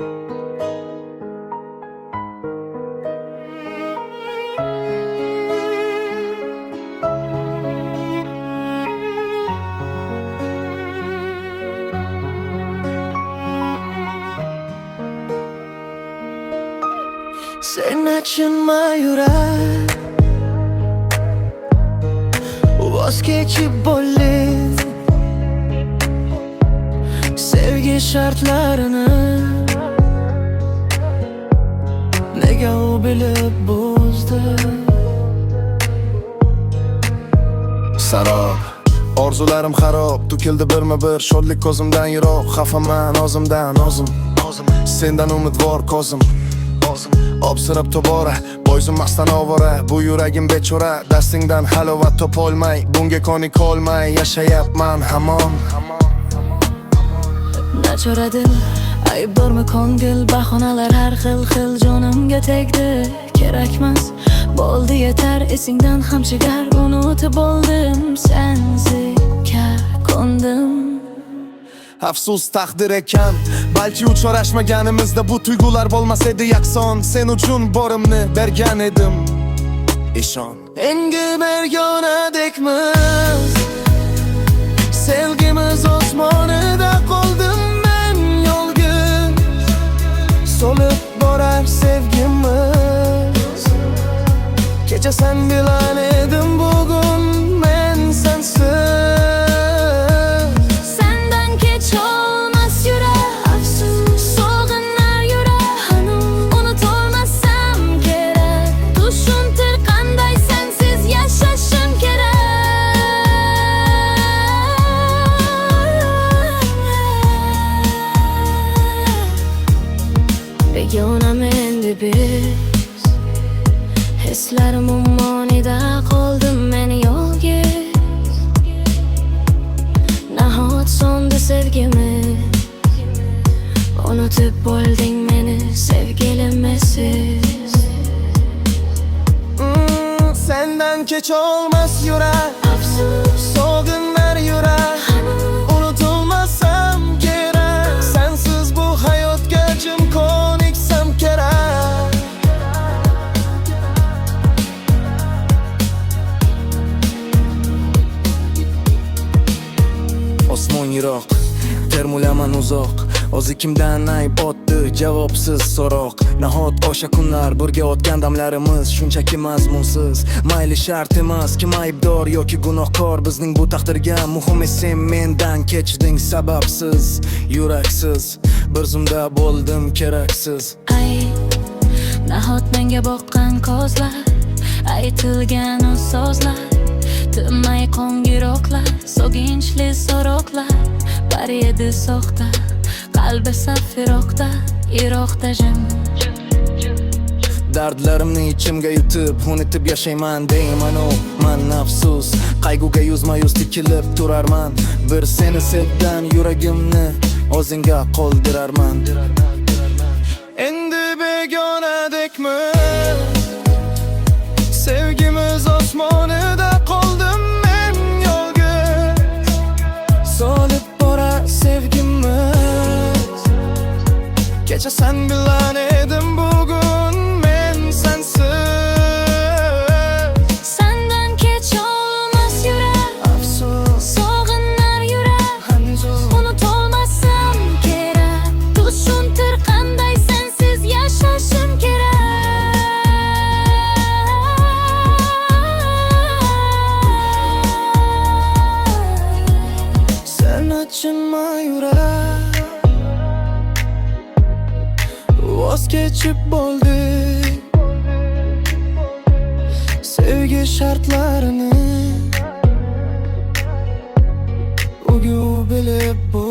Sen açınma yürek, vazgeçip bo'ldim sevgi şartlarını. Nega u bilib buzdi? Sarob orzularim xarob, to'kildi birma-bir shodlik ko'zimdan yiroq. Xafaman o'zimdan o'zim, sendan umidvor ko'zim. Obsirib tobora, bo'ysunmasdan ovora. Bu yuragim bechora, dastingdan halovat topolmay, bunga ko'nikolmay yashayapman hamon. Nachoradil, aybdormi ko'ngil, bahonalar har xil jonimga tegdi. Kerakmas, bo'ldi yetar, esingdan ham chigar, unutib bo'ldim, sensizga ko'ndim. Afsus taqdir ekan, balki uchrashmaganimizda bu tuyg'ular bo'lmas edi yakson. Sen uchun borimni bergan edim, ishon. Engi mergonadekmiz, sevgimiz osmonida qoldim men yolg'iz. So'lib borar sevgimiz, kecha sen bilan edim, bugun men sensiz. Begonam endi biz, hislarim ummonida qoldim men yolg'iz. Nahot so'ndi sevgimiz, unutib bo'lding meni sevgilim esiz. Sendan kech olmas yurak, Afsus, so'g'inar yurak. Unutulmasam kerak, sensiz bu hayotga jim ko'niksam kerak. Osmon yiroq, termulaman uzoq. O'zi kimdan ayb o'tdi, javobsiz so'roq. Nahot o'sha kunlar birga o'tgan damlarimiz shunchaki mazmunsiz. Mayli shart emas, kim aybdor yoki gunohkor bizning bu taqdirga. Muhimi sen mendan kechding sababsiz, yuraksiz. Bir zumda bo'ldim keraksiz. Ay, nahot menga boqqan ko'zlar, aytilgan o so'zlar, tinmay qo'ngiroqlar, so'ginchli so'roqlar, bir edi soxta, qalbi safiroqda, iroqda jim. Dardlarimni ichimga yutib, unutib yashayman deyman o man afsus. Qayg'uga yuzma-yuz tikilib turarman, bir seni sevdan yuragimni o'zingga qoldirarman. Endi begonadekmiz, sevgimiz osmonida qoldim men yolg'iz. So'lib borar sevgimiz, kecha sen bilan edim, bugun men sensiz. Sendan kech olmas yurak, Afsus, so'g'inar yurak. Unutolmasam kerak, tushuntir qanday sensiz yashashim kerak. Sen açınma yürek, vazgeçip bo'ldik sevgi şartlarını. Bugün bilib